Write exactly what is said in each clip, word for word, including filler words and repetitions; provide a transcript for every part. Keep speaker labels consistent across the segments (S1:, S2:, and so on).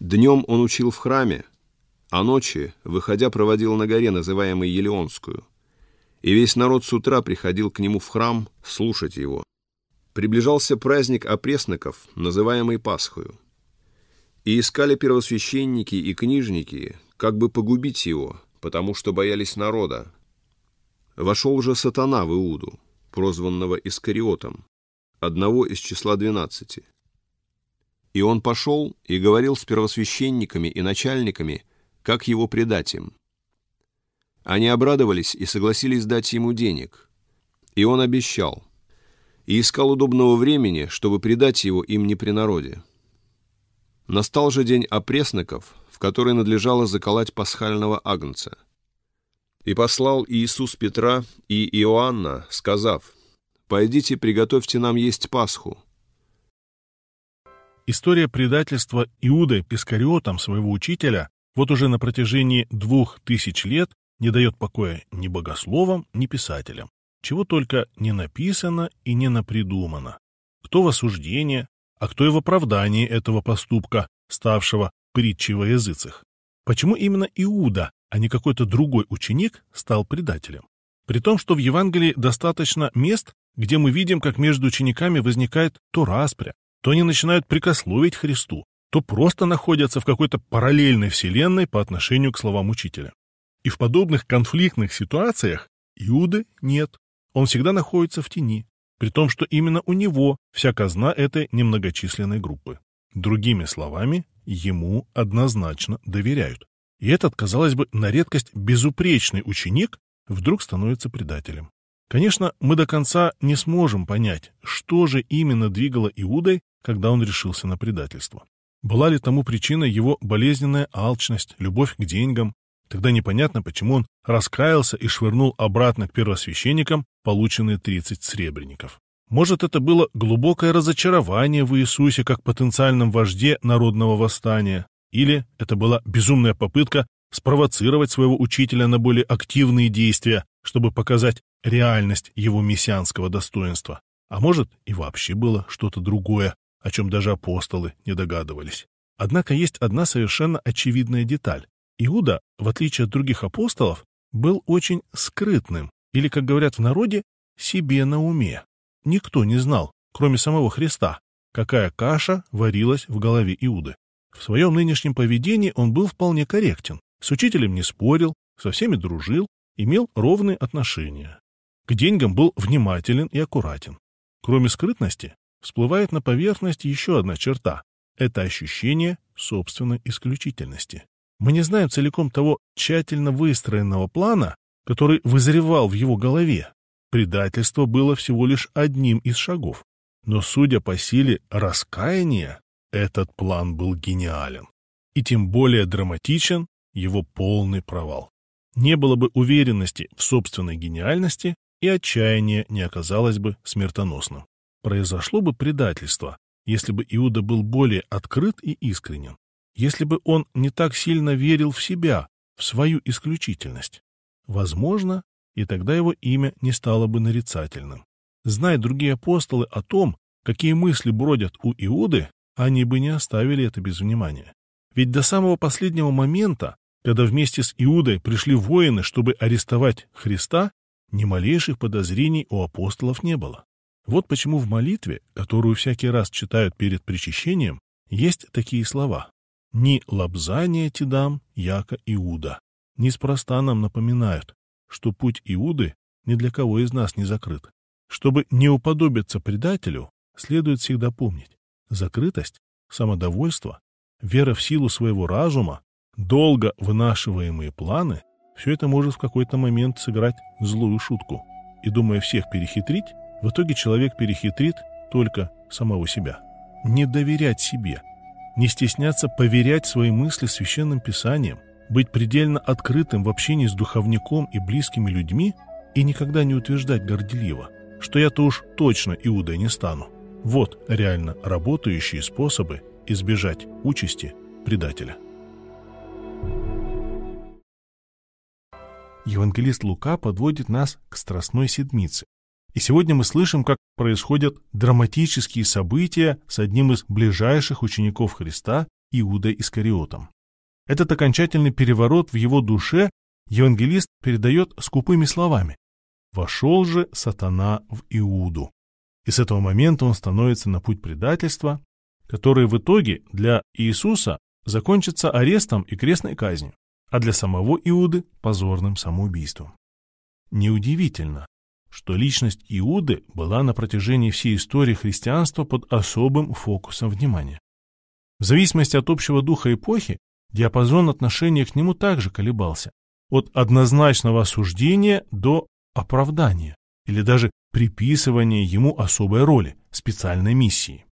S1: Днем он учил в храме, а ночи, выходя, проводил на горе, называемой Елеонскую. И весь народ с утра приходил к нему в храм слушать его. Приближался праздник опресноков, называемый Пасхою. И искали первосвященники и книжники, как бы погубить его, потому что боялись народа. Вошел же сатана в Иуду, прозванного Искариотом, одного из числа двенадцати. И он пошел и говорил с первосвященниками и начальниками, как его предать им. Они обрадовались и согласились дать ему денег. И он обещал, и искал удобного времени, чтобы предать его им не при народе. Настал же день опресноков, в который надлежало заколоть пасхального агнца. И послал Иисус Петра и Иоанна, сказав: «Пойдите, приготовьте нам есть Пасху».
S2: История предательства Иудой Искариотом своего учителя вот уже на протяжении двух тысяч лет не дает покоя ни богословам, ни писателям. Чего только не написано и не напридумано. Кто в осуждение, а кто и в оправдании этого поступка, ставшего притчей во языцах. Почему именно Иуда, а не какой-то другой ученик, стал предателем? При том, что в Евангелии достаточно мест, где мы видим, как между учениками возникает то распря, то они начинают прикословить Христу, то просто находятся в какой-то параллельной вселенной по отношению к словам учителя. И в подобных конфликтных ситуациях Иуды нет. Он всегда находится в тени, при том, что именно у него вся казна этой немногочисленной группы. Другими словами, ему однозначно доверяют. И этот, казалось бы, на редкость безупречный ученик вдруг становится предателем. Конечно, мы до конца не сможем понять, что же именно двигало Иудой, когда он решился на предательство. Была ли тому причиной его болезненная алчность, любовь к деньгам? Тогда непонятно, почему он раскаялся и швырнул обратно к первосвященникам полученные тридцать сребреников. Может, это было глубокое разочарование в Иисусе как потенциальном вожде народного восстания, или это была безумная попытка спровоцировать своего учителя на более активные действия, чтобы показать реальность его мессианского достоинства. А может, и вообще было что-то другое, о чем даже апостолы не догадывались. Однако есть одна совершенно очевидная деталь. Иуда, в отличие от других апостолов, был очень скрытным, или, как говорят в народе, себе на уме. Никто не знал, кроме самого Христа, какая каша варилась в голове Иуды. В своем нынешнем поведении он был вполне корректен, с учителем не спорил, со всеми дружил, имел ровные отношения. К деньгам был внимателен и аккуратен. Кроме скрытности, всплывает на поверхность еще одна черта – это ощущение собственной исключительности. Мы не знаем целиком того тщательно выстроенного плана, который вызревал в его голове. Предательство было всего лишь одним из шагов. Но, судя по силе раскаяния, этот план был гениален. И тем более драматичен его полный провал. Не было бы уверенности в собственной гениальности, и отчаяние не оказалось бы смертоносным. Произошло бы предательство, если бы Иуда был более открыт и искренен. Если бы он не так сильно верил в себя, в свою исключительность. Возможно, и тогда его имя не стало бы нарицательным. Зная другие апостолы о том, какие мысли бродят у Иуды, они бы не оставили это без внимания. Ведь до самого последнего момента, когда вместе с Иудой пришли воины, чтобы арестовать Христа, ни малейших подозрений у апостолов не было. Вот почему в молитве, которую всякий раз читают перед причащением, есть такие слова: «Ни лобзания ти дам, яко Иуда». Неспроста нам напоминают, что путь Иуды ни для кого из нас не закрыт. Чтобы не уподобиться предателю, следует всегда помнить: закрытость, самодовольство, вера в силу своего разума, долго вынашиваемые планы — все это может в какой-то момент сыграть злую шутку. И, думая всех перехитрить, в итоге человек перехитрит только самого себя. Не доверять себе, не стесняться поверять свои мысли священным писанием, быть предельно открытым в общении с духовником и близкими людьми и никогда не утверждать горделиво, что я-то уж точно Иудой не стану. Вот реально работающие способы избежать участи предателя. Евангелист Лука подводит нас к Страстной Седмице. И сегодня мы слышим, как происходят драматические события с одним из ближайших учеников Христа, Иудой Искариотом. Этот окончательный переворот в его душе евангелист передает скупыми словами: «Вошел же сатана в Иуду». И с этого момента он становится на путь предательства, который в итоге для Иисуса закончится арестом и крестной казнью, а для самого Иуды – позорным самоубийством. Неудивительно, что личность Иуды была на протяжении всей истории христианства под особым фокусом внимания. В зависимости от общего духа эпохи, диапазон отношения к нему также колебался, от однозначного осуждения до оправдания или даже приписывания ему особой роли, специальной миссии.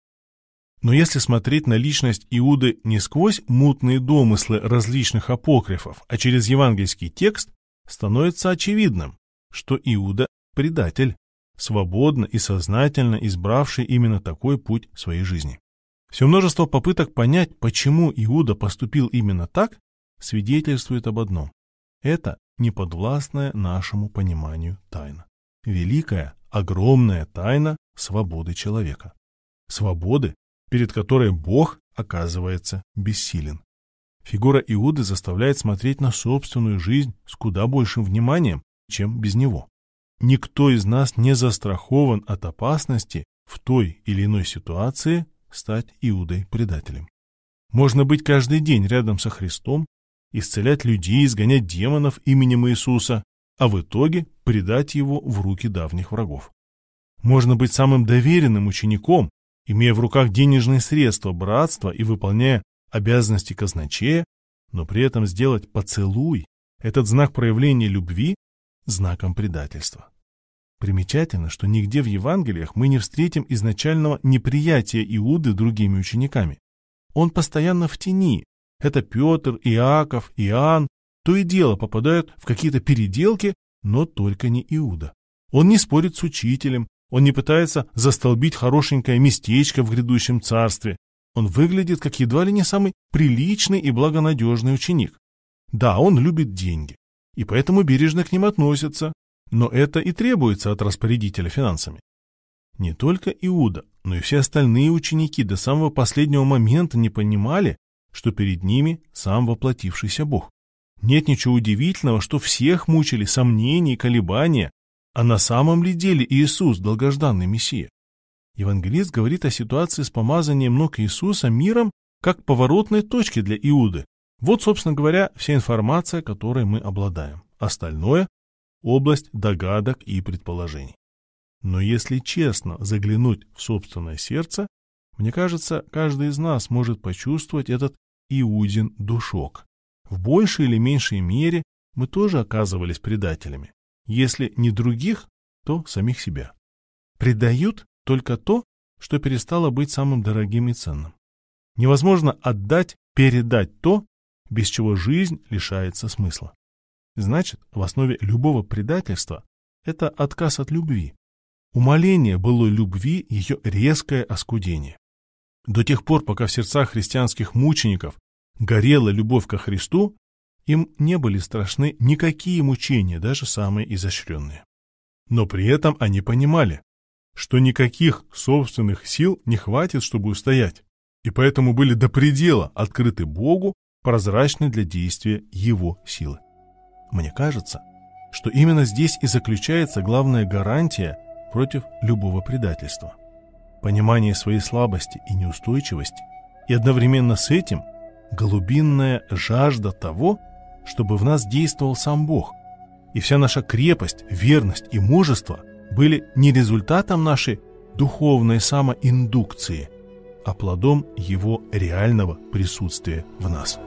S2: Но если смотреть на личность Иуды не сквозь мутные домыслы различных апокрифов, а через евангельский текст, становится очевидным, что Иуда – предатель, свободно и сознательно избравший именно такой путь своей жизни. Все множество попыток понять, почему Иуда поступил именно так, свидетельствует об одном. Это неподвластная нашему пониманию тайна. Великая, огромная тайна свободы человека. Свободы, перед которой Бог оказывается бессилен. Фигура Иуды заставляет смотреть на собственную жизнь с куда большим вниманием, чем без него. Никто из нас не застрахован от опасности в той или иной ситуации стать Иудой-предателем. Можно быть каждый день рядом со Христом, исцелять людей, изгонять демонов именем Иисуса, а в итоге предать его в руки давних врагов. Можно быть самым доверенным учеником, имея в руках денежные средства братства и выполняя обязанности казначея, но при этом сделать поцелуй, этот знак проявления любви, знаком предательства. Примечательно, что нигде в Евангелиях мы не встретим изначального неприятия Иуды другими учениками. Он постоянно в тени. Это Петр, Иаков, Иоанн, то и дело попадают в какие-то переделки, но только не Иуда. Он не спорит с учителем, он не пытается застолбить хорошенькое местечко в грядущем царстве. Он выглядит как едва ли не самый приличный и благонадежный ученик. Да, он любит деньги, и поэтому бережно к ним относится, но это и требуется от распорядителя финансами. Не только Иуда, но и все остальные ученики до самого последнего момента не понимали, что перед ними сам воплотившийся Бог. Нет ничего удивительного, что всех мучили сомнения и колебания, а на самом ли деле Иисус – долгожданный Мессия? Евангелист говорит о ситуации с помазанием ног Иисуса миром как поворотной точке для Иуды. Вот, собственно говоря, вся информация, которой мы обладаем. Остальное – область догадок и предположений. Но если честно заглянуть в собственное сердце, мне кажется, каждый из нас может почувствовать этот Иудин душок. В большей или меньшей мере мы тоже оказывались предателями. Если не других, то самих себя. Предают только то, что перестало быть самым дорогим и ценным. Невозможно отдать, передать то, без чего жизнь лишается смысла. Значит, в основе любого предательства это отказ от любви. Умаление былой любви, ее резкое оскудение. До тех пор, пока в сердцах христианских мучеников горела любовь ко Христу, им не были страшны никакие мучения, даже самые изощренные. Но при этом они понимали, что никаких собственных сил не хватит, чтобы устоять, и поэтому были до предела открыты Богу, прозрачны для действия Его силы. Мне кажется, что именно здесь и заключается главная гарантия против любого предательства. Понимание своей слабости и неустойчивости, и одновременно с этим глубинная жажда того, чтобы в нас действовал сам Бог, и вся наша крепость, верность и мужество были не результатом нашей духовной самоиндукции, а плодом Его реального присутствия в нас.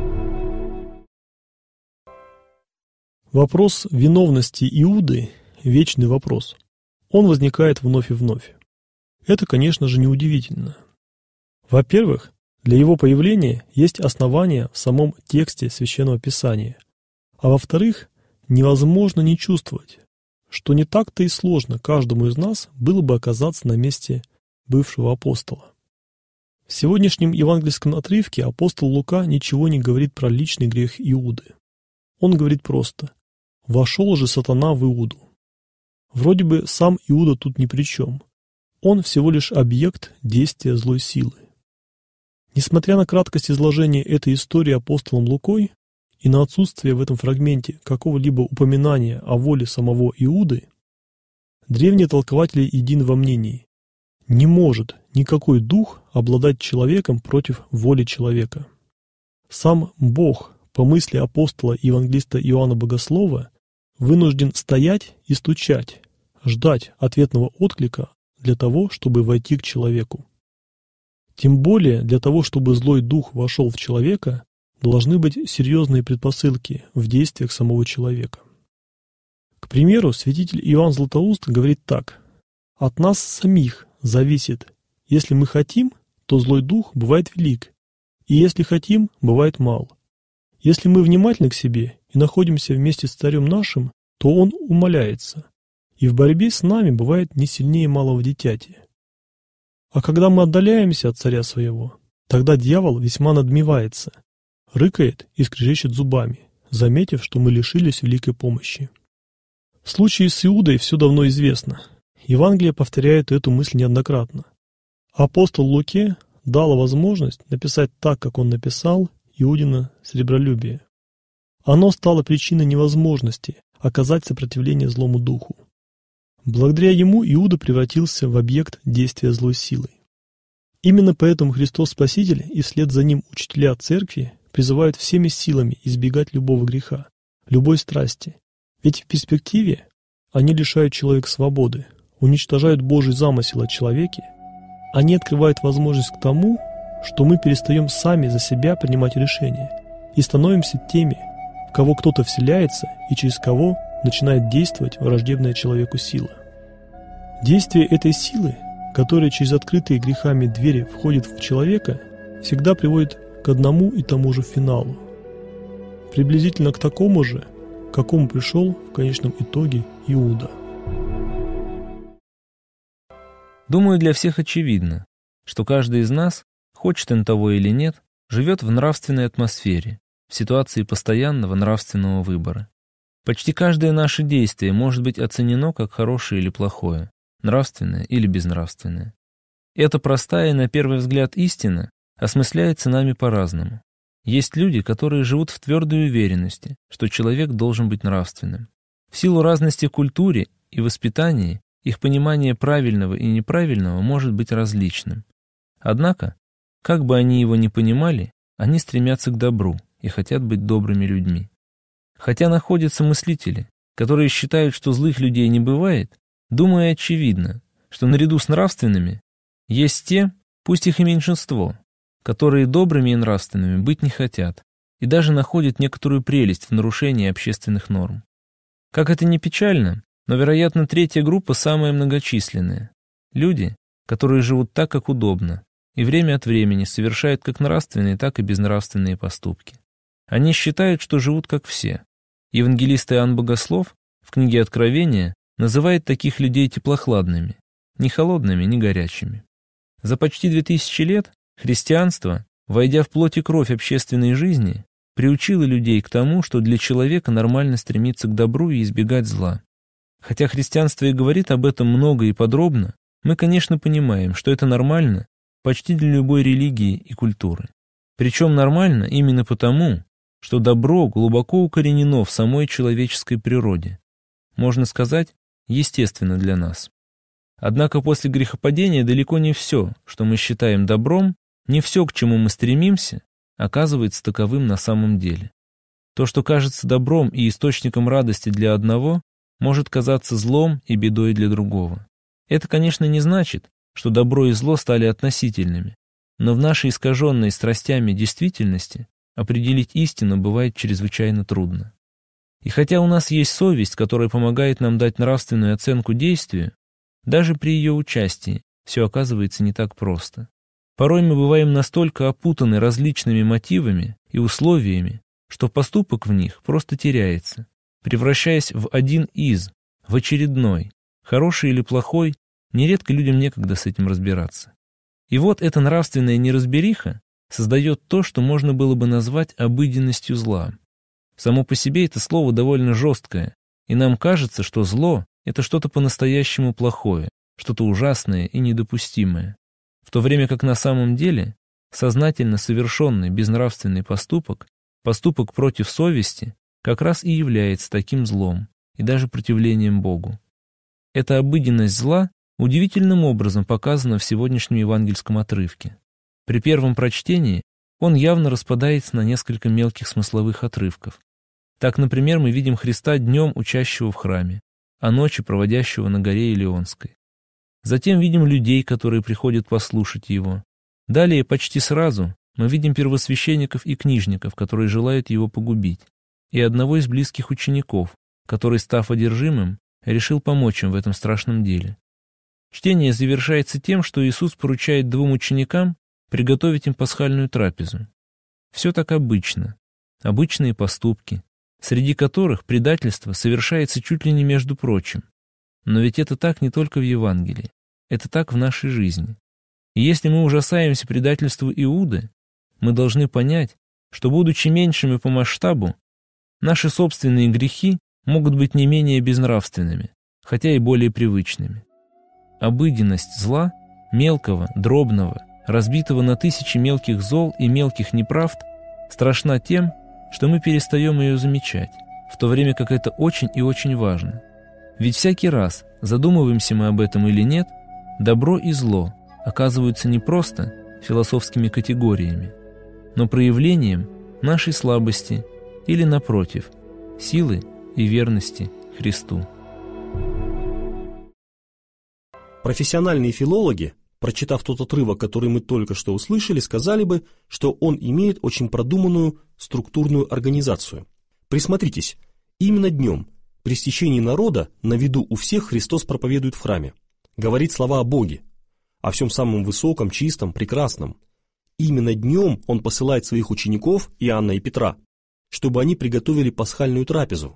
S3: Вопрос виновности Иуды – вечный вопрос. Он возникает вновь и вновь. Это, конечно же, неудивительно. Во-первых, для его появления есть основания в самом тексте Священного Писания. А во-вторых, невозможно не чувствовать, что не так-то и сложно каждому из нас было бы оказаться на месте бывшего апостола. В сегодняшнем евангельском отрывке апостол Лука ничего не говорит про личный грех Иуды. Он говорит просто: «Вошел же сатана в Иуду». Вроде бы сам Иуда тут ни при чем. Он всего лишь объект действия злой силы. Несмотря на краткость изложения этой истории апостолом Лукой и на отсутствие в этом фрагменте какого-либо упоминания о воле самого Иуды, древние толкователи едины во мнении: не может никакой дух обладать человеком против воли человека. Сам Бог, по мысли апостола и евангелиста Иоанна Богослова, вынужден стоять и стучать, ждать ответного отклика для того, чтобы войти к человеку. Тем более для того, чтобы злой дух вошел в человека, должны быть серьезные предпосылки в действиях самого человека. К примеру, святитель Иоанн Златоуст говорит так: «От нас самих зависит. Если мы хотим, то злой дух бывает велик, и если хотим, бывает мал. Если мы внимательны к себе и находимся вместе с царем нашим, то он умаляется, и в борьбе с нами бывает не сильнее малого дитяти. А когда мы отдаляемся от царя своего, тогда дьявол весьма надмевается, рыкает и скрежещет зубами, заметив, что мы лишились великой помощи». В случае с Иудой все давно известно. Евангелие повторяет эту мысль неоднократно. Апостол Луке дал возможность написать так, как он написал, Иудина сребролюбие. Оно стало причиной невозможности оказать сопротивление злому духу. Благодаря ему Иуда превратился в объект действия злой силы. Именно поэтому Христос Спаситель и вслед за ним учителя церкви призывают всеми силами избегать любого греха, любой страсти. Ведь в перспективе они лишают человека свободы, уничтожают Божий замысел о человеке, они открывают возможность к тому, что мы перестаем сами за себя принимать решения и становимся теми, в кого кто-то вселяется и через кого начинает действовать враждебная человеку сила. Действие этой силы, которая через открытые грехами двери входит в человека, всегда приводит к одному и тому же финалу. Приблизительно к такому же, к какому пришел в конечном итоге Иуда.
S4: Думаю, для всех очевидно, что каждый из нас, хочет он того или нет, живет в нравственной атмосфере, в ситуации постоянного нравственного выбора. Почти каждое наше действие может быть оценено как хорошее или плохое, нравственное или безнравственное. Эта простая, на первый взгляд, истина осмысляется нами по-разному. Есть люди, которые живут в твердой уверенности, что человек должен быть нравственным. В силу разности в культуре и воспитании их понимание правильного и неправильного может быть различным. Однако, как бы они его ни понимали, они стремятся к добру и хотят быть добрыми людьми. Хотя находятся мыслители, которые считают, что злых людей не бывает, думаю, очевидно, что наряду с нравственными есть те, пусть их и меньшинство, которые добрыми и нравственными быть не хотят и даже находят некоторую прелесть в нарушении общественных норм. Как это ни печально, но, вероятно, третья группа самая многочисленная. Люди, которые живут так, как удобно, и время от времени совершают как нравственные, так и безнравственные поступки. Они считают, что живут как все. Евангелист Иоанн Богослов в книге Откровения называет таких людей теплохладными, ни холодными, ни горячими. За почти две тысячи лет христианство, войдя в плоть и кровь общественной жизни, приучило людей к тому, что для человека нормально стремиться к добру и избегать зла. Хотя христианство и говорит об этом много и подробно, мы, конечно, понимаем, что это нормально почти для любой религии и культуры. Причем нормально именно потому, что добро глубоко укоренено в самой человеческой природе. Можно сказать, естественно для нас. Однако после грехопадения далеко не все, что мы считаем добром, не все, к чему мы стремимся, оказывается таковым на самом деле. То, что кажется добром и источником радости для одного, может казаться злом и бедой для другого. Это, конечно, не значит, что добро и зло стали относительными, но в нашей искаженной страстями действительности определить истину бывает чрезвычайно трудно. И хотя у нас есть совесть, которая помогает нам дать нравственную оценку действию, даже при ее участии все оказывается не так просто. Порой мы бываем настолько опутаны различными мотивами и условиями, что поступок в них просто теряется, превращаясь в один из, в очередной, хороший или плохой, нередко людям некогда с этим разбираться. И вот эта нравственная неразбериха создает то, что можно было бы назвать обыденностью зла. Само по себе это слово довольно жесткое, и нам кажется, что зло — это что-то по-настоящему плохое, что-то ужасное и недопустимое, в то время как на самом деле сознательно совершенный безнравственный поступок, поступок против совести, как раз и является таким злом и даже противлением Богу. Эта обыденность зла удивительным образом показана в сегодняшнем евангельском отрывке. При первом прочтении он явно распадается на несколько мелких смысловых отрывков. Так, например, мы видим Христа днем учащего в храме, а ночью проводящего на горе Илионской. Затем видим людей, которые приходят послушать его. Далее, почти сразу, мы видим первосвященников и книжников, которые желают его погубить, и одного из близких учеников, который, став одержимым, решил помочь им в этом страшном деле. Чтение завершается тем, что Иисус поручает двум ученикам приготовить им пасхальную трапезу. Все так обычно, обычные поступки, среди которых предательство совершается чуть ли не между прочим. Но ведь это так не только в Евангелии, это так в нашей жизни. И если мы ужасаемся предательству Иуды, мы должны понять, что, будучи меньшими по масштабу, наши собственные грехи могут быть не менее безнравственными, хотя и более привычными. Обыденность зла, мелкого, дробного, разбитого на тысячи мелких зол и мелких неправд, страшна тем, что мы перестаем ее замечать, в то время как это очень и очень важно. Ведь всякий раз, задумываемся мы об этом или нет, добро и зло оказываются не просто философскими категориями, но проявлением нашей слабости или, напротив, силы и верности Христу.
S5: Профессиональные филологи, прочитав тот отрывок, который мы только что услышали, сказали бы, что он имеет очень продуманную структурную организацию. Присмотритесь, именно днем, при стечении народа, на виду у всех Христос проповедует в храме, говорит слова о Боге, о всем самом высоком, чистом, прекрасном. Именно днем Он посылает своих учеников, Иоанна и Петра, чтобы они приготовили пасхальную трапезу.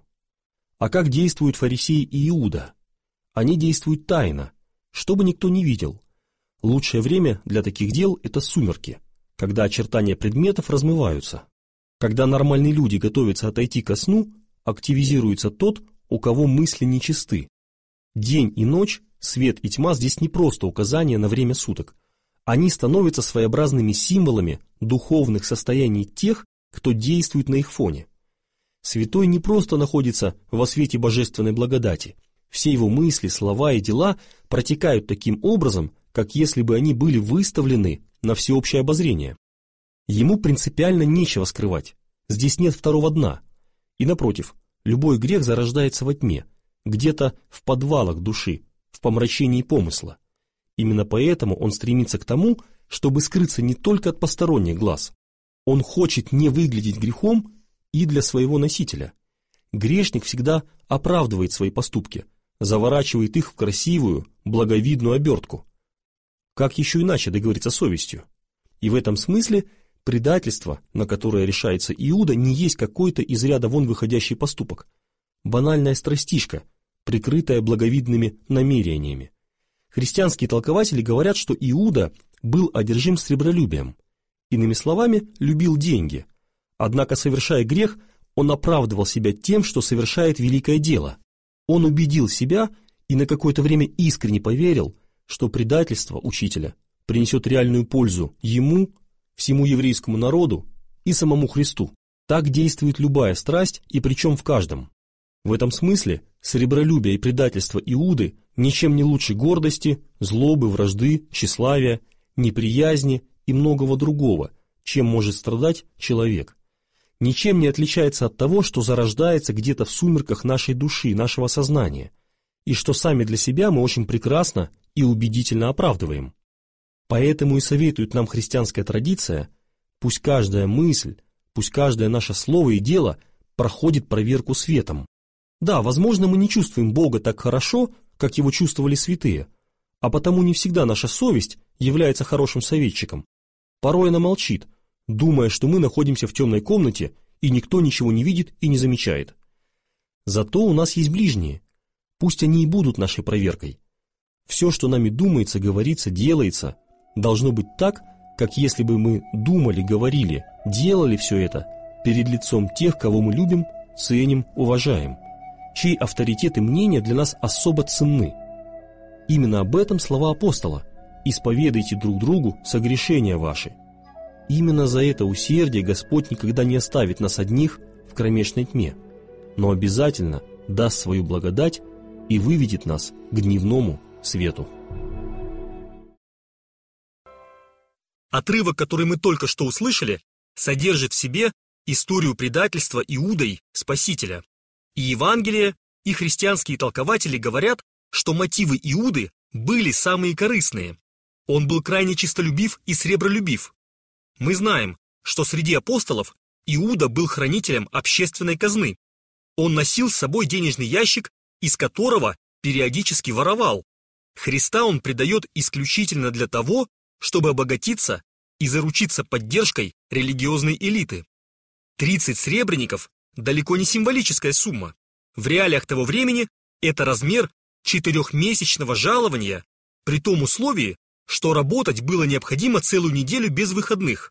S5: А как действуют фарисеи и Иуда? Они действуют тайно, чтобы никто не видел. Лучшее время для таких дел – это сумерки, когда очертания предметов размываются. Когда нормальные люди готовятся отойти ко сну, активизируется тот, у кого мысли нечисты. День и ночь, свет и тьма здесь не просто указания на время суток. Они становятся своеобразными символами духовных состояний тех, кто действует на их фоне. Святой не просто находится во свете божественной благодати. Все его мысли, слова и дела протекают таким образом, как если бы они были выставлены на всеобщее обозрение. Ему принципиально нечего скрывать. Здесь нет второго дна. И напротив, любой грех зарождается во тьме, где-то в подвалах души, в помрачении помысла. Именно поэтому он стремится к тому, чтобы скрыться не только от посторонних глаз. Он хочет не выглядеть грехом и для своего носителя. Грешник всегда оправдывает свои поступки, заворачивает их в красивую, благовидную обертку. Как еще иначе договориться с совестью? И в этом смысле предательство, на которое решается Иуда, не есть какой-то из ряда вон выходящий поступок. Банальная страстишка, прикрытая благовидными намерениями. Христианские толкователи говорят, что Иуда был одержим сребролюбием. Иными словами, любил деньги. Однако, совершая грех, он оправдывал себя тем, что совершает великое дело. Он убедил себя и на какое-то время искренне поверил, что предательство учителя принесет реальную пользу ему, всему еврейскому народу и самому Христу. Так действует любая страсть, и причем в каждом. В этом смысле сребролюбие и предательство Иуды ничем не лучше гордости, злобы, вражды, тщеславия, неприязни и многого другого, чем может страдать человек. Ничем не отличается от того, что зарождается где-то в сумерках нашей души, нашего сознания, и что сами для себя мы очень прекрасно и убедительно оправдываем. Поэтому и советует нам христианская традиция: пусть каждая мысль, пусть каждое наше слово и дело проходит проверку светом. Да, возможно, мы не чувствуем Бога так хорошо, как его чувствовали святые, а потому не всегда наша совесть является хорошим советчиком. Порой она молчит, думая, что мы находимся в темной комнате, и никто ничего не видит и не замечает. Зато у нас есть ближние, пусть они и будут нашей проверкой. Все, что нами думается, говорится, делается, должно быть так, как если бы мы думали, говорили, делали все это перед лицом тех, кого мы любим, ценим, уважаем, чей авторитет и мнение для нас особо ценны. Именно об этом слова апостола: «Исповедайте друг другу согрешения ваши». Именно за это усердие Господь никогда не оставит нас одних в кромешной тьме, но обязательно даст свою благодать и выведет нас к дневному свету.
S6: Отрывок, который мы только что услышали, содержит в себе историю предательства Иудой Спасителя. И Евангелие, и христианские толкователи говорят, что мотивы Иуды были самые корыстные. Он был крайне честолюбив и сребролюбив. Мы знаем, что среди апостолов Иуда был хранителем общественной казны. Он носил с собой денежный ящик, из которого периодически воровал. Христа он предает исключительно для того, чтобы обогатиться и заручиться поддержкой религиозной элиты. тридцать сребреников – далеко не символическая сумма. В реалиях того времени это размер четырехмесячного жалования, при том условии, что работать было необходимо целую неделю без выходных.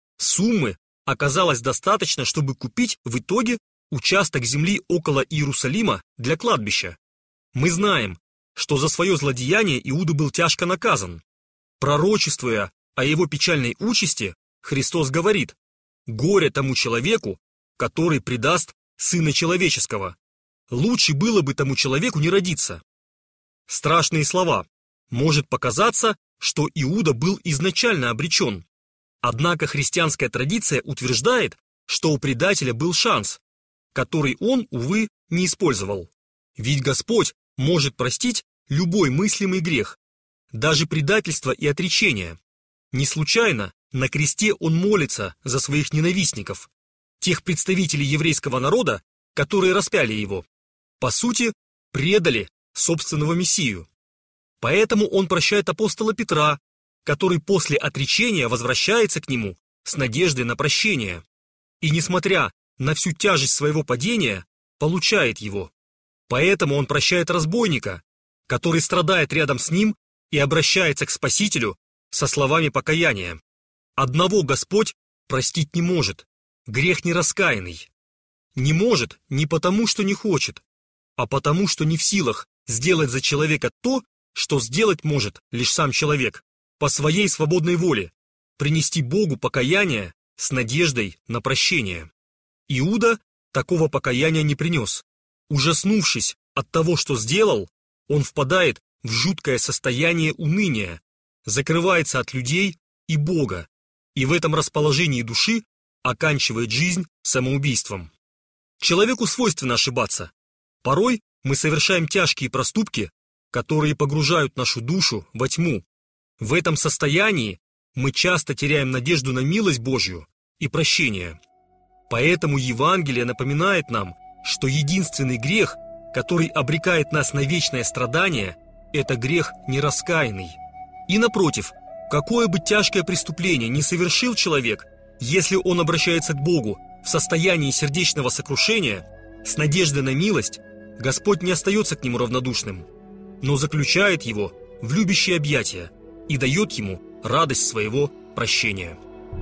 S6: Суммы оказалось достаточно, чтобы купить в итоге участок земли около Иерусалима для кладбища. Мы знаем, что за свое злодеяние Иуда был тяжко наказан. Пророчествуя о его печальной участи, Христос говорит: «Горе тому человеку, который предаст Сына Человеческого. Лучше было бы тому человеку не родиться». Страшные слова. Может показаться, что Иуда был изначально обречен. Однако христианская традиция утверждает, что у предателя был шанс, который он, увы, не использовал. Ведь Господь может простить любой мыслимый грех, даже предательство и отречение. Не случайно на кресте он молится за своих ненавистников, тех представителей еврейского народа, которые распяли его. По сути, предали собственного Мессию. Поэтому он прощает апостола Петра, который после отречения возвращается к нему с надеждой на прощение. И, несмотря на всю тяжесть своего падения, получает его. Поэтому он прощает разбойника, который страдает рядом с ним и обращается к Спасителю со словами покаяния. Одного Господь простить не может, грех нераскаянный. Не может не потому, что не хочет, а потому, что не в силах сделать за человека то, что сделать может лишь сам человек, по своей свободной воле, принести Богу покаяние с надеждой на прощение. Иуда такого покаяния не принес. Ужаснувшись от того, что сделал, он впадает в жуткое состояние уныния, закрывается от людей и Бога, и в этом расположении души оканчивает жизнь самоубийством. Человеку свойственно ошибаться. Порой мы совершаем тяжкие проступки, которые погружают нашу душу во тьму. В этом состоянии мы часто теряем надежду на милость Божью и прощение. Поэтому Евангелие напоминает нам, что единственный грех, который обрекает нас на вечное страдание, это грех нераскаянный. И напротив, какое бы тяжкое преступление ни совершил человек, если он обращается к Богу в состоянии сердечного сокрушения, с надеждой на милость, Господь не остается к нему равнодушным, но заключает его в любящие объятия и дает ему радость своего прощения.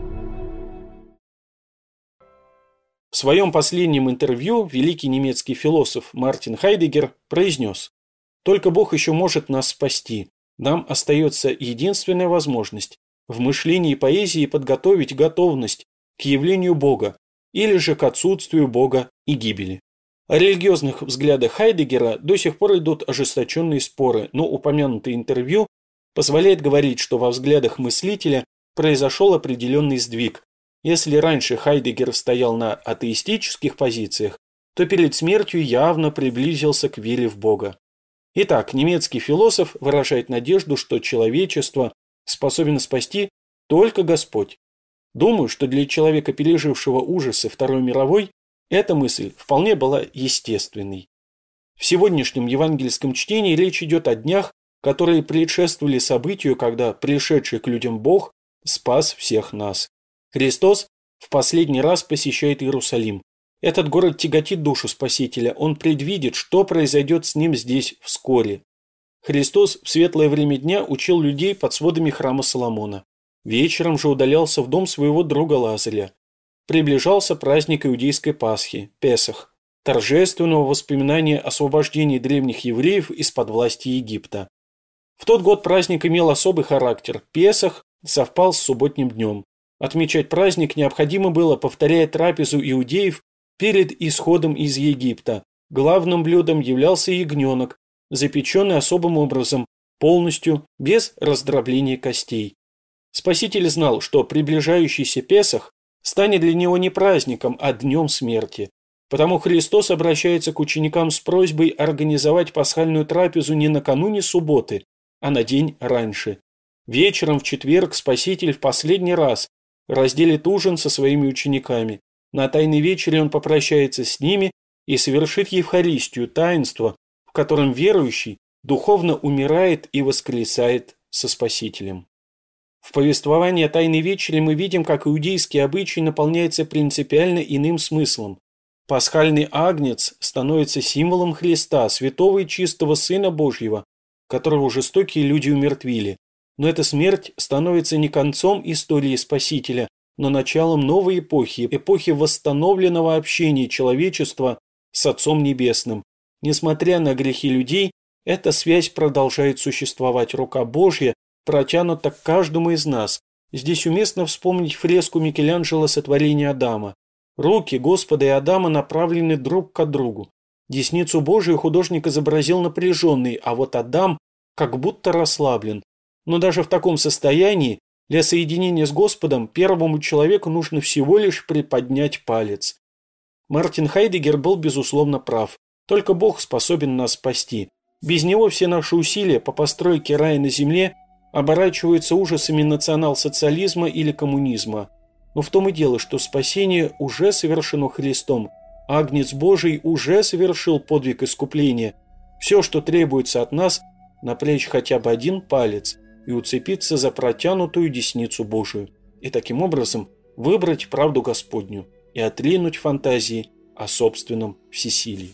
S7: В своем последнем интервью великий немецкий философ Мартин Хайдеггер произнес: «Только Бог еще может нас спасти. Нам остается единственная возможность в мышлении и поэзии подготовить готовность к явлению Бога или же к отсутствию Бога и гибели». О религиозных взглядах Хайдеггера до сих пор идут ожесточенные споры, но упомянутое интервью позволяет говорить, что во взглядах мыслителя произошел определенный сдвиг. Если раньше Хайдеггер стоял на атеистических позициях, то перед смертью явно приблизился к вере в Бога. Итак, немецкий философ выражает надежду, что человечество способен спасти только Господь. Думаю, что для человека, пережившего ужасы Второй мировой, эта мысль вполне была естественной. В сегодняшнем евангельском чтении речь идет о днях, которые предшествовали событию, когда пришедший к людям Бог спас всех нас. Христос в последний раз посещает Иерусалим. Этот город тяготит душу Спасителя, он предвидит, что произойдет с ним здесь вскоре. Христос в светлое время дня учил людей под сводами храма Соломона. Вечером же удалялся в дом своего друга Лазаря. Приближался праздник иудейской Пасхи, Песах, торжественного воспоминания освобождения древних евреев из-под власти Египта. В тот год праздник имел особый характер. Песах совпал с субботним днем. Отмечать праздник необходимо было, повторяя трапезу иудеев перед исходом из Египта. Главным блюдом являлся ягненок, запеченный особым образом, полностью без раздробления костей. Спаситель знал, что приближающийся Песах станет для него не праздником, а днем смерти. Потому Христос обращается к ученикам с просьбой организовать пасхальную трапезу не накануне субботы, а на день раньше. Вечером в четверг Спаситель в последний раз разделит ужин со своими учениками. На Тайной вечере он попрощается с ними и совершит Евхаристию, таинство, в котором верующий духовно умирает и воскресает со Спасителем. В повествовании о Тайной вечере мы видим, как иудейский обычай наполняется принципиально иным смыслом. Пасхальный агнец становится символом Христа, святого и чистого Сына Божьего, которого жестокие люди умертвили. Но эта смерть становится не концом истории Спасителя, но началом новой эпохи, эпохи восстановленного общения человечества с Отцом Небесным. Несмотря на грехи людей, эта связь продолжает существовать. Рука Божья протянута к каждому из нас. Здесь уместно вспомнить фреску Микеланджело «Сотворение Адама». Руки Господа и Адама направлены друг к другу. Десницу Божию художник изобразил напряженной, а вот Адам как будто расслаблен. Но даже в таком состоянии для соединения с Господом первому человеку нужно всего лишь приподнять палец. Мартин Хайдеггер был безусловно прав. Только Бог способен нас спасти. Без Него все наши усилия по постройке рая на земле оборачиваются ужасами национал-социализма или коммунизма. Но в том и дело, что спасение уже совершено Христом. Агнец Божий уже совершил подвиг искупления. Все, что требуется от нас, напрячь хотя бы один палец и уцепиться за протянутую десницу Божию. И таким образом выбрать правду Господню и отринуть фантазии о собственном всесилии.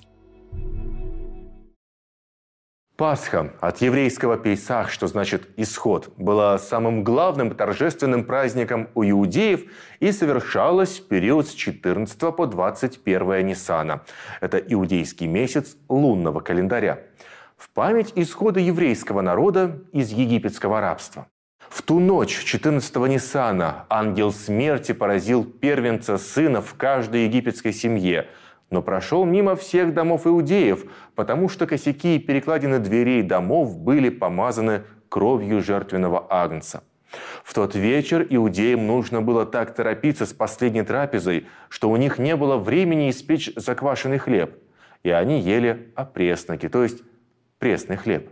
S8: Пасха, от еврейского Пейсах, что значит «исход», была самым главным торжественным праздником у иудеев и совершалась в период с четырнадцатого по двадцать первое Ниссана. Это иудейский месяц лунного календаря. В память исхода еврейского народа из египетского рабства. В ту ночь четырнадцатого Ниссана ангел смерти поразил первенца сына в каждой египетской семье, но прошел мимо всех домов иудеев, потому что косяки и перекладины дверей домов были помазаны кровью жертвенного агнца. В тот вечер иудеям нужно было так торопиться с последней трапезой, что у них не было времени испечь заквашенный хлеб, и они ели опресноки, то есть пресный хлеб.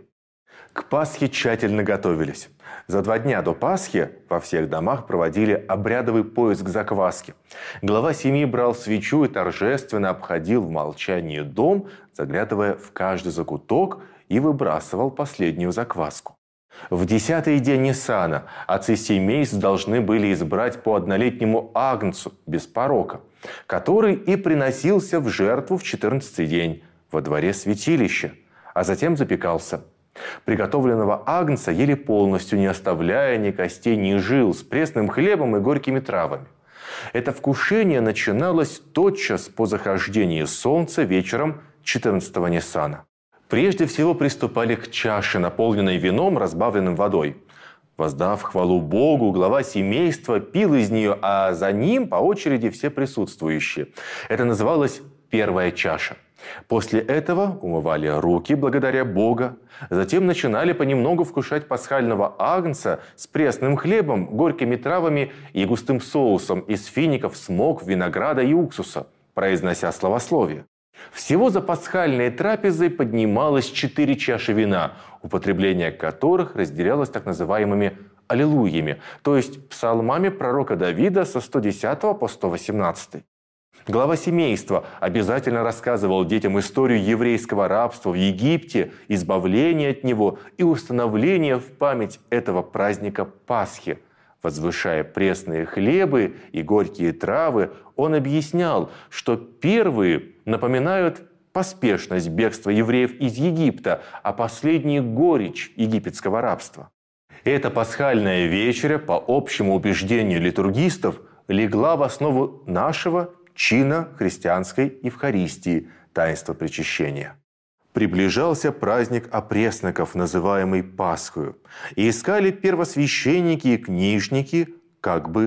S8: К Пасхе тщательно готовились. За два дня до Пасхи во всех домах проводили обрядовый поиск закваски. Глава семьи брал свечу и торжественно обходил в молчании дом, заглядывая в каждый закуток, и выбрасывал последнюю закваску. В десятый день Ниссана отцы семейств должны были избрать по однолетнему агнцу без порока, который и приносился в жертву в четырнадцатый день во дворе святилища, а затем запекался. Приготовленного агнца ели полностью, не оставляя ни костей, ни жил, с пресным хлебом и горькими травами. Это вкушение начиналось тотчас по захождении солнца вечером четырнадцатого Ниссана. Прежде всего приступали к чаше, наполненной вином, разбавленным водой. Воздав хвалу Богу, глава семейства пил из нее, а за ним по очереди все присутствующие. Это называлось первая чаша. После этого умывали руки благодаря Бога, затем начинали понемногу вкушать пасхального агнца с пресным хлебом, горькими травами и густым соусом из фиников, смок, винограда и уксуса, произнося словословие. Всего за пасхальной трапезой поднималось четыре чаши вина, употребление которых разделялось так называемыми аллилуйями, то есть псалмами пророка Давида со сто десятого по сто восемнадцатый. Глава семейства обязательно рассказывал детям историю еврейского рабства в Египте, избавления от него и установления в память этого праздника Пасхи. Возвышая пресные хлебы и горькие травы, он объяснял, что первые напоминают поспешность бегства евреев из Египта, а последние – горечь египетского рабства. Эта пасхальная вечеря, по общему убеждению литургистов, легла в основу нашего чина христианской Евхаристии, таинства причащения. Приближался праздник опресноков, называемый Пасхою, и искали первосвященники и книжники как бы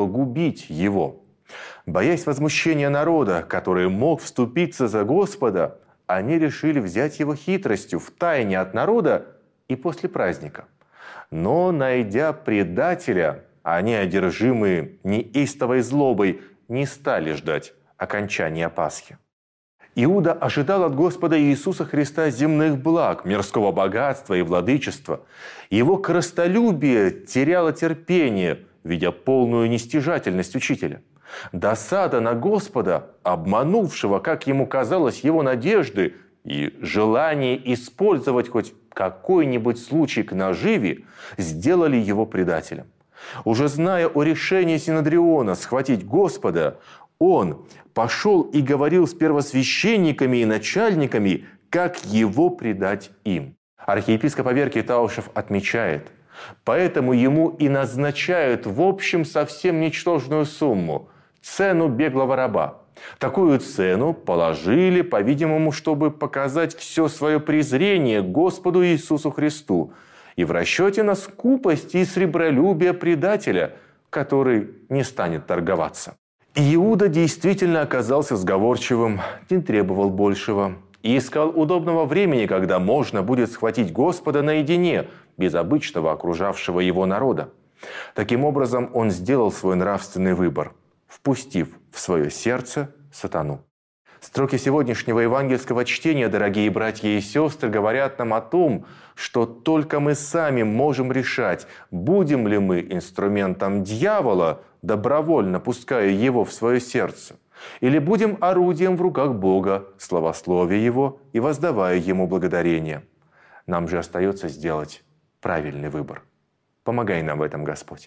S8: погубить его. Боясь возмущения народа, который мог вступиться за Господа, они решили взять его хитростью в тайне от народа и после праздника. Но, найдя предателя, они, одержимые неистовой злобой, не стали ждать окончания Пасхи. Иуда ожидал от Господа Иисуса Христа земных благ, мирского богатства и владычества. Его корыстолюбие теряло терпение, видя полную нестяжательность учителя. Досада на Господа, обманувшего, как ему казалось, его надежды, и желание использовать хоть какой-нибудь случай к наживе, сделали его предателем. Уже зная о решении Синедриона схватить Господа, он пошел и говорил с первосвященниками и начальниками, как его предать им. Архиепископ Аверкий Таушев отмечает: поэтому ему и назначают в общем совсем ничтожную сумму – цену беглого раба. Такую цену положили, по-видимому, чтобы показать все свое презрение к Господу Иисусу Христу и в расчете на скупость и сребролюбие предателя, который не станет торговаться. Иуда действительно оказался сговорчивым, не требовал большего и искал удобного времени, когда можно будет схватить Господа наедине, без обычного окружавшего его народа. Таким образом, он сделал свой нравственный выбор, впустив в свое сердце сатану. Строки сегодняшнего евангельского чтения, дорогие братья и сестры, говорят нам о том, что только мы сами можем решать, будем ли мы инструментом дьявола, добровольно пуская его в свое сердце, или будем орудием в руках Бога, славословия Его и воздавая Ему благодарение. Нам же остается сделать правильный выбор. Помогай нам в этом, Господь.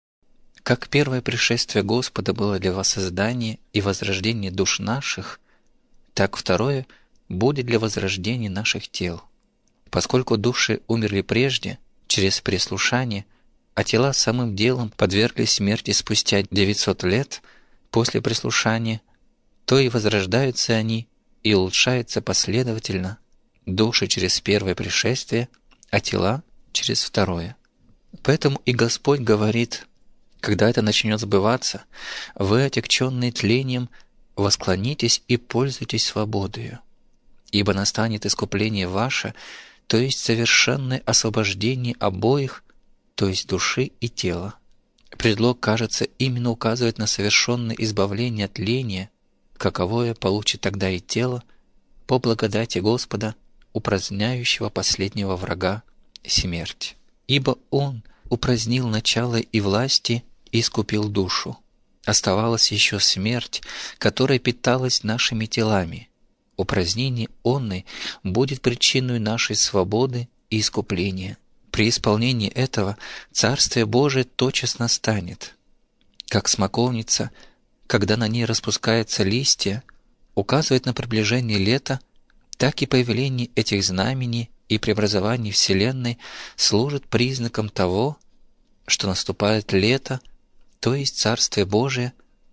S9: Как первое пришествие Господа было для воссоздания и возрождения душ наших, так второе будет для возрождения наших тел. Поскольку души умерли прежде, через прислушание, а тела самым делом подверглись смерти спустя девятьсот лет после прислушания, то и возрождаются они и улучшаются последовательно, души через первое пришествие, а тела через второе. Поэтому и Господь говорит: когда это начнет сбываться, вы, отягченные тлением, восклонитесь и пользуйтесь свободою, ибо настанет искупление ваше, то есть совершенное освобождение обоих, то есть души и тела. Предлог, кажется, именно указывает на совершенное избавление от тления, каковое получит тогда и тело, по благодати Господа, упраздняющего последнего врага — смерть. Ибо Он упразднил начало и власти и искупил душу. Оставалась еще смерть, которая питалась нашими телами. Упразднение онной будет причиной нашей свободы и искупления. При исполнении этого Царствие Божие тотчас настанет. Как смоковница, когда на ней распускаются листья, указывает на приближение лета, так и появление этих знамений и преобразований Вселенной служит признаком того, что наступает лето, то есть Царствие Божие,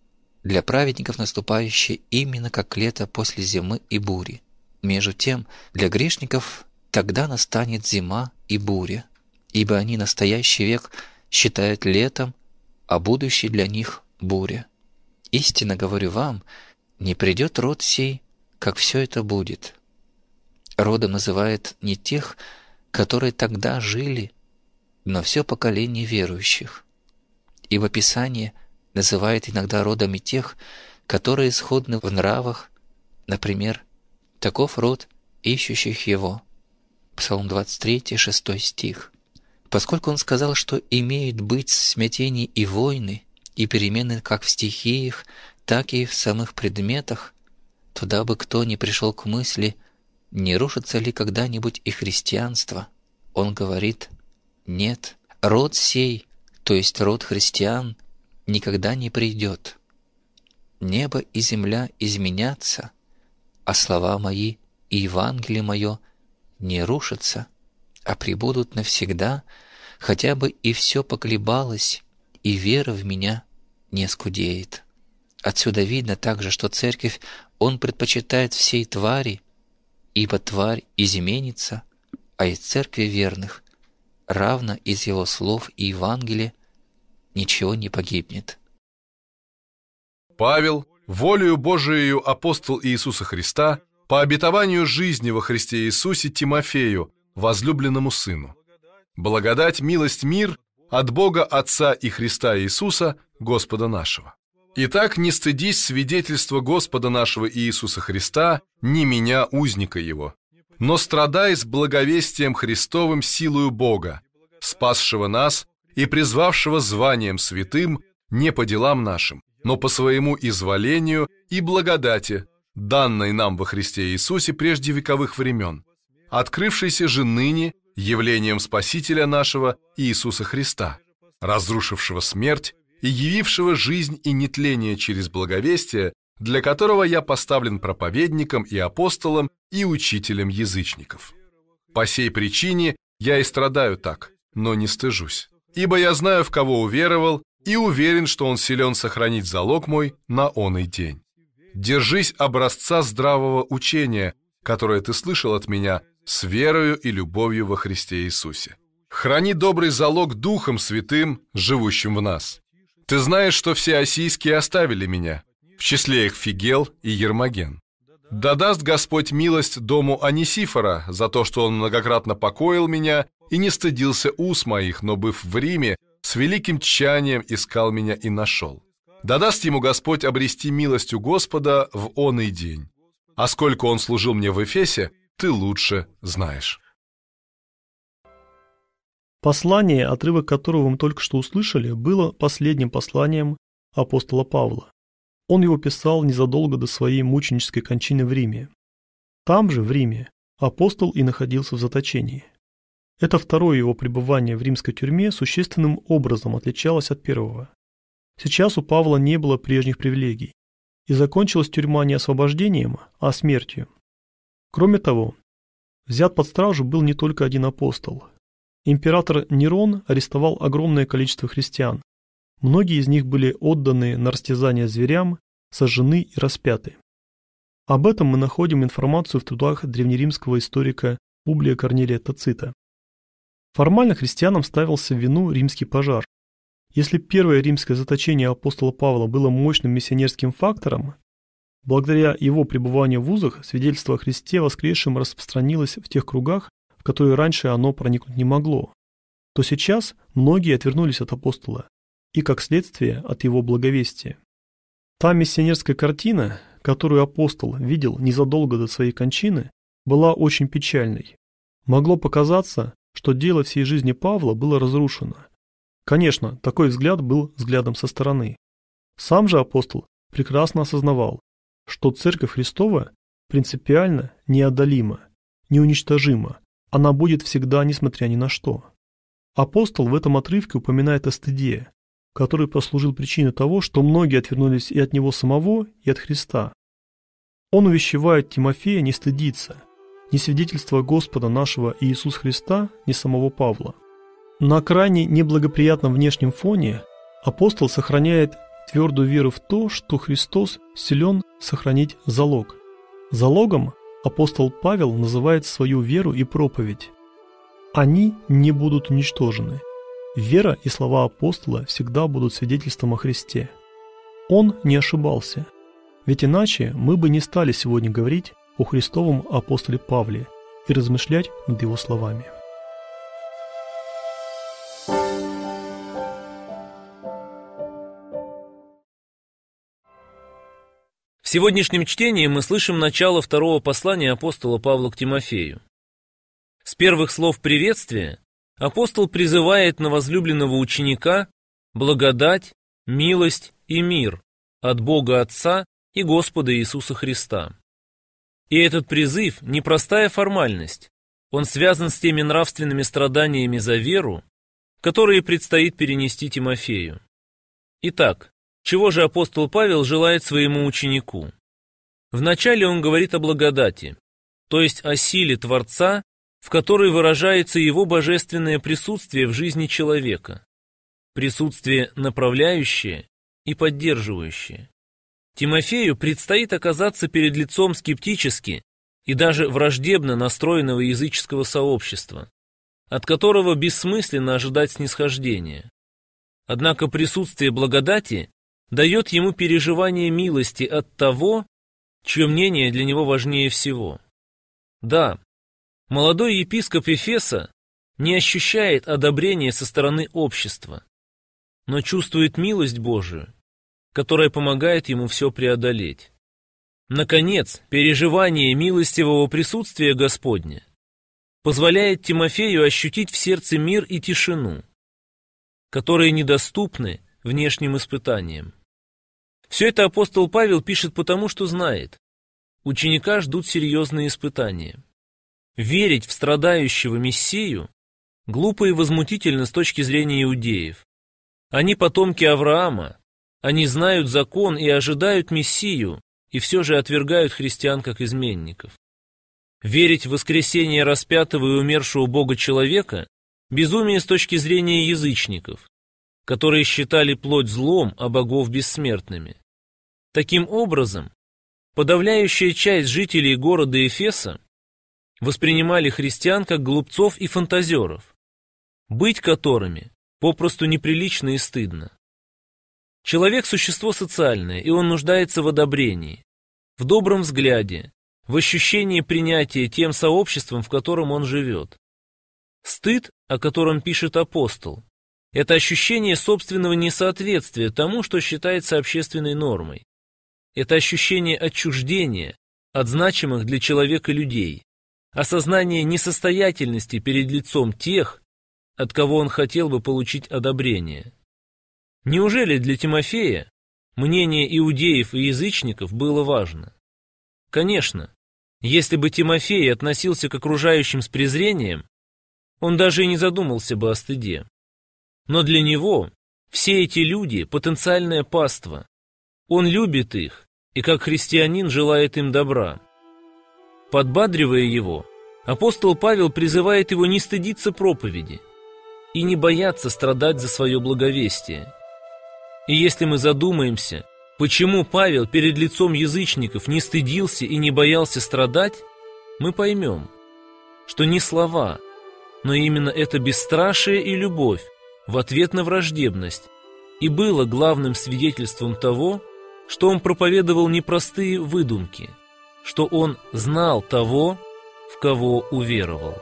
S9: для праведников наступающее именно как лето после зимы и бури. Между тем, для грешников тогда настанет зима и буря, ибо они настоящий век считают летом, а будущий для них буря. Истинно говорю вам, не придет род сей, как все это будет. Родом называет не тех, которые тогда жили, но все поколение верующих. Ибо Писание называет иногда родами тех, которые сходны в нравах, например, таков род ищущих Его. Псалом двадцать три, шестой стих. Поскольку он сказал, что имеют быть смятения и войны, и перемены как в стихиях, так и в самых предметах, то дабы кто не пришел к мысли, не рушится ли когда-нибудь и христианство, он говорит: нет, род сей, то есть род христиан, никогда не придет. Небо и земля изменятся, а слова мои и Евангелие мое не рушатся, а пребудут навсегда, хотя бы и все поколебалось, и вера в меня не скудеет. Отсюда видно также, что Церковь Он предпочитает всей твари, ибо тварь изменится, а из Церкви верных, равно из Его слов и Евангелия, ничего не погибнет.
S10: Павел, волею Божией апостол Иисуса Христа, по обетованию жизни во Христе Иисусе Тимофею, возлюбленному сыну. Благодать, милость, мир от Бога Отца и Христа Иисуса, Господа нашего. Итак, не стыдись свидетельства Господа нашего Иисуса Христа, ни меня, узника Его, но страдай с благовестием Христовым силою Бога, спасшего нас и призвавшего званием святым не по делам нашим, но по своему изволению и благодати, данной нам во Христе Иисусе прежде вековых времен, открывшейся же ныне явлением Спасителя нашего Иисуса Христа, разрушившего смерть и явившего жизнь и нетление через благовестие, для которого я поставлен проповедником и апостолом и учителем язычников. По сей причине я и страдаю так, но не стыжусь, ибо я знаю, в кого уверовал, и уверен, что он силен сохранить залог мой на оный день. Держись образца здравого учения, которое ты слышал от меня, с верою и любовью во Христе Иисусе. Храни добрый залог Духом Святым, живущим в нас. Ты знаешь, что все осийские оставили меня, в числе их Фигел и Ермоген. Да даст Господь милость дому Онисифора за то, что он многократно покоил меня и не стыдился уст моих, но, быв в Риме, с великим тщанием искал меня и нашел. Да даст ему Господь обрести милость у Господа в оный день. А сколько он служил мне в Эфесе, ты лучше знаешь.
S3: Послание, отрывок которого мы только что услышали, было последним посланием апостола Павла. Он его писал незадолго до своей мученической кончины в Риме. Там же, в Риме, апостол и находился в заточении. Это второе его пребывание в римской тюрьме существенным образом отличалось от первого. Сейчас у Павла не было прежних привилегий, и закончилась тюрьма не освобождением, а смертью. Кроме того, взят под стражу был не только один апостол. Император Нерон арестовал огромное количество христиан. Многие из них были отданы на растязание зверям, сожжены и распяты. Об этом мы находим информацию в трудах древнеримского историка Публия Корнелия Тацита. Формально христианам ставился в вину римский пожар. Если первое римское заточение апостола Павла было мощным миссионерским фактором, благодаря его пребыванию в вузах свидетельство о Христе воскресшем распространилось в тех кругах, в которые раньше оно проникнуть не могло, то сейчас многие отвернулись от апостола и, как следствие, от его благовестия. Та миссионерская картина, которую апостол видел незадолго до своей кончины, была очень печальной. Могло показаться, что дело всей жизни Павла было разрушено. Конечно, такой взгляд был взглядом со стороны. Сам же апостол прекрасно осознавал, что Церковь Христова принципиально неодолима, неуничтожима, она будет всегда, несмотря ни на что. Апостол в этом отрывке упоминает о стыде, который послужил причиной того, что многие отвернулись и от него самого, и от Христа. Он увещевает Тимофея не стыдиться, ни свидетельства Господа нашего Иисуса Христа, ни самого Павла. На крайне неблагоприятном внешнем фоне апостол сохраняет твердую веру в то, что Христос силен сохранить залог. Залогом апостол Павел называет свою веру и проповедь. Они не будут уничтожены. Вера и слова апостола всегда будут свидетельством о Христе. Он не ошибался. Ведь иначе мы бы не стали сегодня говорить о Христовом апостоле Павле и размышлять над его словами.
S4: В сегодняшнем чтении мы слышим начало второго послания апостола Павла к Тимофею. С первых слов приветствия апостол призывает на возлюбленного ученика благодать, милость и мир от Бога Отца и Господа Иисуса Христа. И этот призыв не простая формальность, он связан с теми нравственными страданиями за веру, которые предстоит перенести Тимофею. Итак, чего же апостол Павел желает своему ученику? Вначале он говорит о благодати, то есть о силе Творца, в которой выражается его божественное присутствие в жизни человека, присутствие направляющее и поддерживающее. Тимофею предстоит оказаться перед лицом скептически и даже враждебно настроенного языческого сообщества, от которого бессмысленно ожидать снисхождения. Однако присутствие благодати дает ему переживание милости от того, чье мнение для него важнее всего. Да, молодой епископ Эфеса не ощущает одобрения со стороны общества, но чувствует милость Божию, которая помогает ему все преодолеть. Наконец, переживание милостивого присутствия Господня позволяет Тимофею ощутить в сердце мир и тишину, которые недоступны внешним испытаниям. Все это апостол Павел пишет потому, что знает, ученика ждут серьезные испытания. Верить в страдающего Мессию глупо и возмутительно с точки зрения иудеев. Они потомки Авраама, они знают закон и ожидают Мессию, и все же отвергают христиан как изменников. Верить в воскресение распятого и умершего Бога-человека – безумие с точки зрения язычников, которые считали плоть злом, а богов бессмертными. Таким образом, подавляющая часть жителей города Эфеса воспринимали христиан как глупцов и фантазеров, быть которыми попросту неприлично и стыдно. Человек – существо социальное, и он нуждается в одобрении, в добром взгляде, в ощущении принятия тем сообществом, в котором он живет. Стыд, о котором пишет апостол, это ощущение собственного несоответствия тому, что считается общественной нормой. Это ощущение отчуждения от значимых для человека людей, осознание несостоятельности перед лицом тех, от кого он хотел бы получить одобрение. Неужели для Тимофея мнение иудеев и язычников было важно? Конечно, если бы Тимофей относился к окружающим с презрением, он даже и не задумался бы о стыде. Но для него все эти люди – потенциальное паство. Он любит их и как христианин желает им добра. Подбадривая его, апостол Павел призывает его не стыдиться проповеди и не бояться страдать за свое благовестие. И если мы задумаемся, почему Павел перед лицом язычников не стыдился и не боялся страдать, мы поймем, что не слова, но именно это бесстрашие и любовь в ответ на враждебность и было главным свидетельством того, что он проповедовал не простые выдумки, что он знал того, в кого уверовал.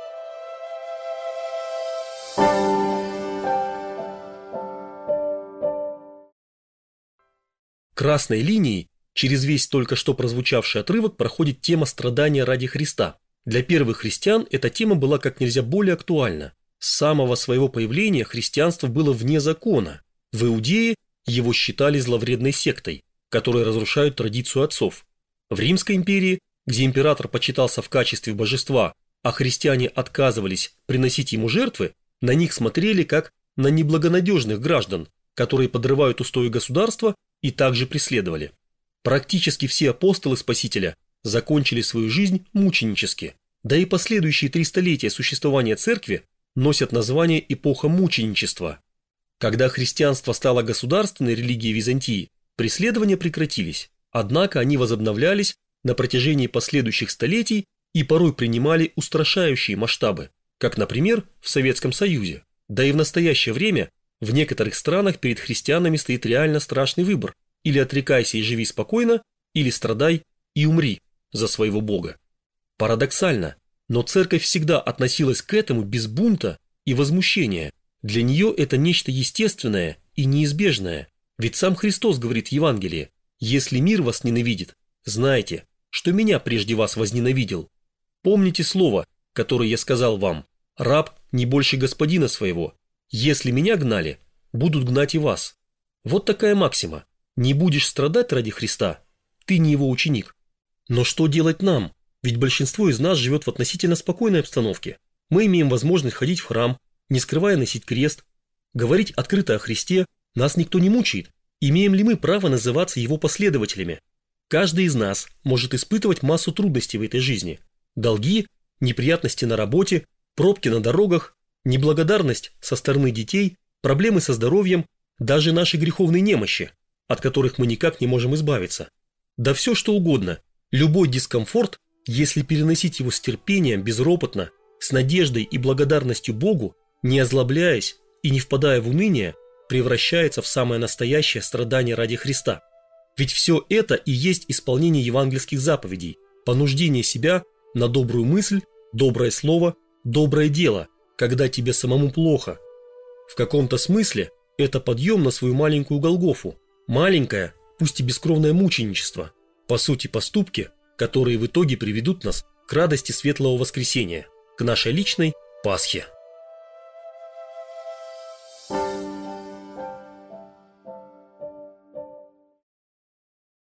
S5: Красной линией через весь только что прозвучавший отрывок проходит тема страдания ради Христа. Для первых христиан эта тема была как нельзя более актуальна. С самого своего появления христианство было вне закона. В Иудее его считали зловредной сектой, которая разрушает традицию отцов. В Римской империи, где император почитался в качестве божества, а христиане отказывались приносить ему жертвы, на них смотрели как на неблагонадежных граждан, которые подрывают устои государства и также преследовали. Практически все апостолы Спасителя закончили свою жизнь мученически, да и последующие три столетия существования церкви носят название эпоха мученичества. Когда христианство стало государственной религией Византии, преследования прекратились, однако они возобновлялись на протяжении последующих столетий и порой принимали устрашающие масштабы, как, например, в Советском Союзе. Да и в настоящее время в некоторых странах перед христианами стоит реально страшный выбор: или отрекайся и живи спокойно, или страдай и умри за своего Бога. Парадоксально, но церковь всегда относилась к этому без бунта и возмущения. Для нее это нечто естественное и неизбежное. Ведь сам Христос говорит в Евангелии: «Если мир вас ненавидит, знайте, что меня прежде вас возненавидел. Помните слово, которое я сказал вам: раб не больше господина своего. Если меня гнали, будут гнать и вас». Вот такая максима. Не будешь страдать ради Христа, ты не его ученик. Но что делать нам? Ведь большинство из нас живет в относительно спокойной обстановке. Мы имеем возможность ходить в храм, не скрывая носить крест, говорить открыто о Христе, нас никто не мучает. Имеем ли мы право называться его последователями? Каждый из нас может испытывать массу трудностей в этой жизни. Долги, неприятности на работе, пробки на дорогах, неблагодарность со стороны детей, проблемы со здоровьем, даже наши греховные немощи, от которых мы никак не можем избавиться. Да все что угодно, любой дискомфорт, если переносить его с терпением, безропотно, с надеждой и благодарностью Богу, не озлобляясь и не впадая в уныние, превращается в самое настоящее страдание ради Христа. Ведь все это и есть исполнение евангельских заповедей, понуждение себя на добрую мысль, доброе слово, доброе дело, когда тебе самому плохо. В каком-то смысле это подъем на свою маленькую Голгофу, маленькое, пусть и бескровное мученичество, по сути поступки, которые в итоге приведут нас к радости светлого воскресения, к нашей личной Пасхе.